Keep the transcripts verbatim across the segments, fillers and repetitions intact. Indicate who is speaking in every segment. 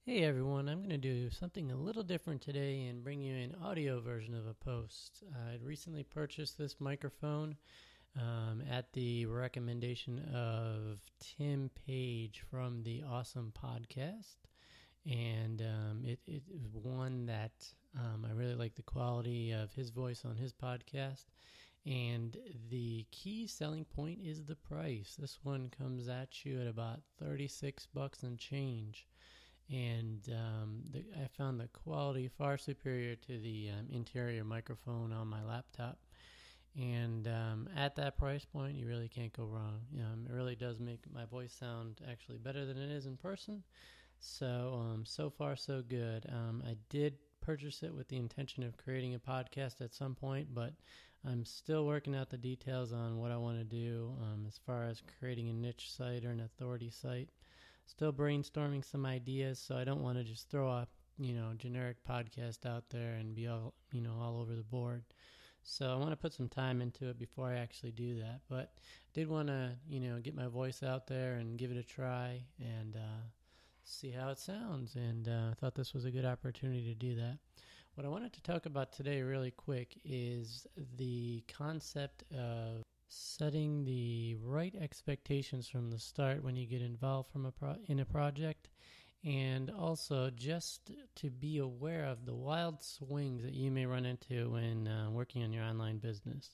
Speaker 1: Hey everyone, I'm going to do something a little different today and bring you an audio version of a post. I recently purchased this microphone um, at the recommendation of Tim Page from the Awesome Podcast. And um, it, it is one that um, I really like the quality of his voice on his podcast. And the key selling point is the price. This one comes at you at about thirty-six bucks and change. And um, the, I found the quality far superior to the um, interior microphone on my laptop. And um, at that price point, you really can't go wrong. Um, it really does make my voice sound actually better than it is in person. So, um, so far, so good. Um, I did purchase it with the intention of creating a podcast at some point, but I'm still working out the details on what I want to do um, as far as creating a niche site or an authority site. Still brainstorming some ideas, so I don't want to just throw a you know generic podcast out there and be all you know all over the board. So I want to put some time into it before I actually do that. But I did want to you know get my voice out there and give it a try and uh, see how it sounds. And uh, I thought this was a good opportunity to do that. What I wanted to talk about today, really quick, is the concept of setting the right expectations from the start when you get involved from a pro- in a project, and also just to be aware of the wild swings that you may run into when uh, working on your online business.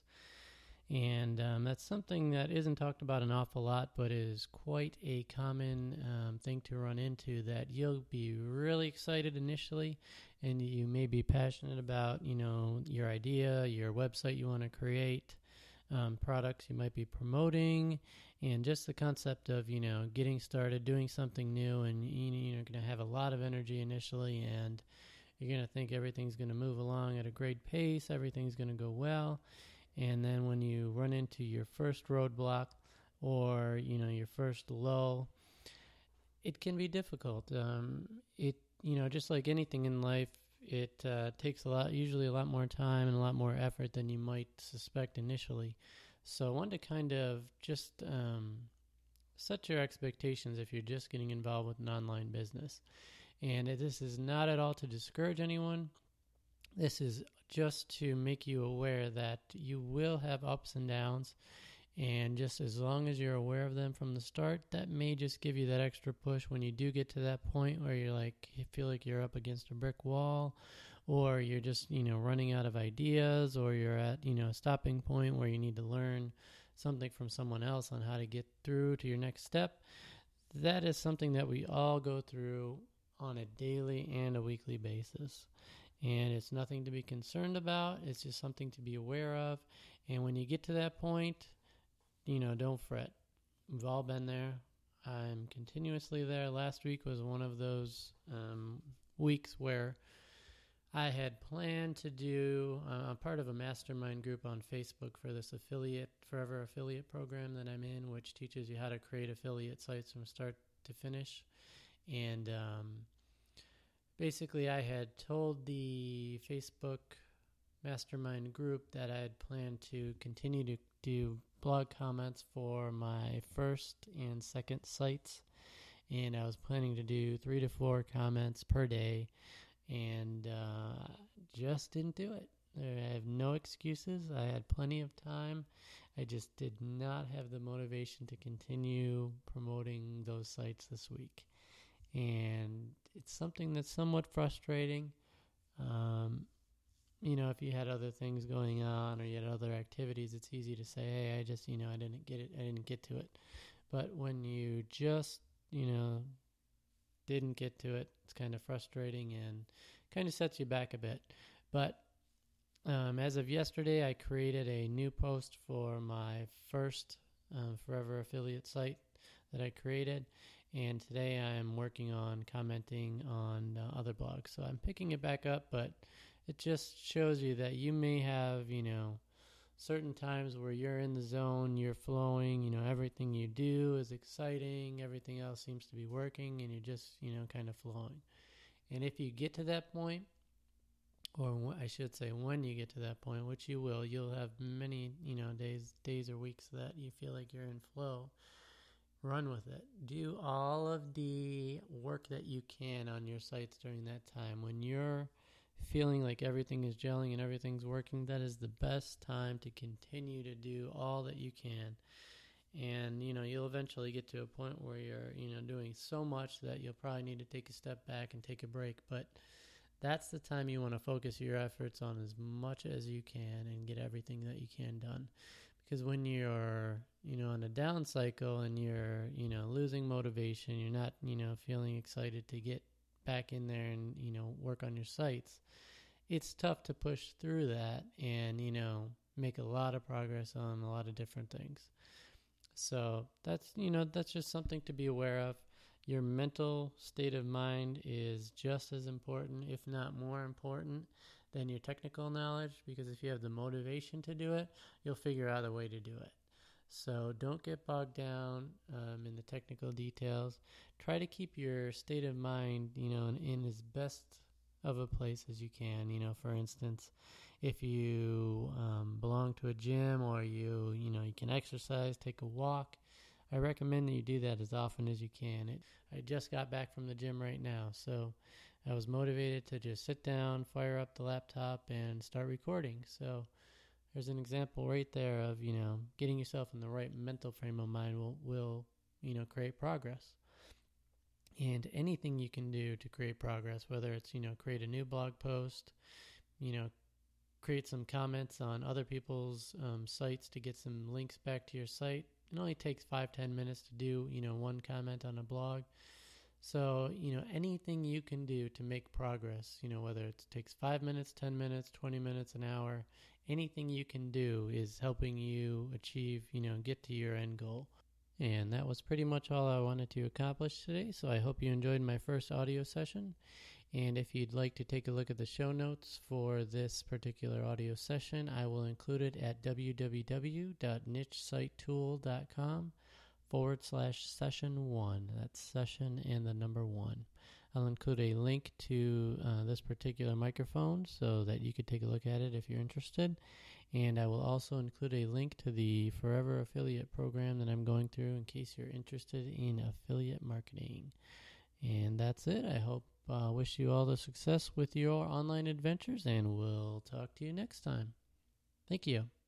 Speaker 1: And um, that's something that isn't talked about an awful lot, but is quite a common um, thing to run into, that you'll be really excited initially, and you may be passionate about, you know, your idea, your website you want to create, Um, products you might be promoting, and just the concept of, you know, getting started, doing something new, and you, you're going to have a lot of energy initially, and you're going to think everything's going to move along at a great pace, everything's going to go well, and then when you run into your first roadblock or, you know, your first lull, it can be difficult. Um, it, you know, just like anything in life, it uh, takes a lot, usually a lot more time and a lot more effort than you might suspect initially. So I wanted to kind of just um, set your expectations if you're just getting involved with an online business. And this is not at all to discourage anyone. This is just to make you aware that you will have ups and downs. And just as long as you're aware of them from the start, that may just give you that extra push when you do get to that point where you're like, you feel like you're up against a brick wall, or you're just, you know, running out of ideas, or you're at, you know, a stopping point where you need to learn something from someone else on how to get through to your next step. That is something that we all go through on a daily and a weekly basis. And it's nothing to be concerned about. It's just something to be aware of. And when you get to that point, you know, don't fret. We've all been there. I'm continuously there. Last week was one of those um, weeks where I had planned to do, uh, I'm part of a mastermind group on Facebook for this affiliate, Forever Affiliate program that I'm in, which teaches you how to create affiliate sites from start to finish. And um, basically I had told the Facebook mastermind group that I had planned to continue to do blog comments for my first and second sites, and I was planning to do three to four comments per day, and uh, just didn't do it. I have no excuses. I had plenty of time. I just did not have the motivation to continue promoting those sites this week, and it's something that's somewhat frustrating. Um, You know, if you had other things going on or you had other activities, it's easy to say, hey, I just, you know, I didn't get it. I didn't get to it. But when you just, you know, didn't get to it, it's kind of frustrating and kind of sets you back a bit. But um, as of yesterday, I created a new post for my first um, Forever Affiliate site that I created. And today I am working on commenting on uh, other blogs. So I'm picking it back up, but it just shows you that you may have, you know, certain times where you're in the zone, you're flowing, you know, everything you do is exciting, everything else seems to be working, and you're just, you know, kind of flowing. And if you get to that point, or I should say when you get to that point, which you will, you'll have many, you know, days, days or weeks that you feel like you're in flow. run with it. Do all of the work that you can on your sites during that time. When you're feeling like everything is gelling and everything's working, that is the best time to continue to do all that you can. And, you know, you'll eventually get to a point where you're, you know, doing so much that you'll probably need to take a step back and take a break. But that's the time you want to focus your efforts on as much as you can and get everything that you can done. Because when you're, you know, on a down cycle and you're, you know, losing motivation, you're not, you know, feeling excited to get back in there and, you know, work on your sites, it's tough to push through that and, you know, make a lot of progress on a lot of different things. So that's, you know, that's just something to be aware of. Your mental state of mind is just as important, if not more important, than your technical knowledge, because if you have the motivation to do it, you'll figure out a way to do it. So don't get bogged down um, in the technical details. Try to keep your state of mind, you know, in, in as best of a place as you can. You know, for instance, if you um, belong to a gym or you, you know, you can exercise, take a walk, I recommend that you do that as often as you can. It, I just got back from the gym right now, so I was motivated to just sit down, fire up the laptop, and start recording. So there's an example right there of, you know, getting yourself in the right mental frame of mind will, will you know, create progress. And anything you can do to create progress, whether it's, you know, create a new blog post, you know, create some comments on other people's um, sites to get some links back to your site. It only takes five, ten minutes to do, you know, one comment on a blog. So, you know, anything you can do to make progress, you know, whether it takes five minutes, ten minutes, twenty minutes, an hour, anything you can do is helping you achieve, you know, get to your end goal. And that was pretty much all I wanted to accomplish today. So I hope you enjoyed my first audio session. And if you'd like to take a look at the show notes for this particular audio session, I will include it at www.nichesitetool.com forward slash session one. That's session and the number one. I'll include a link to uh, this particular microphone so that you could take a look at it if you're interested. And I will also include a link to the Forever Affiliate program that I'm going through in case you're interested in affiliate marketing. And that's it. I hope, uh, wish you all the success with your online adventures, and we'll talk to you next time. Thank you.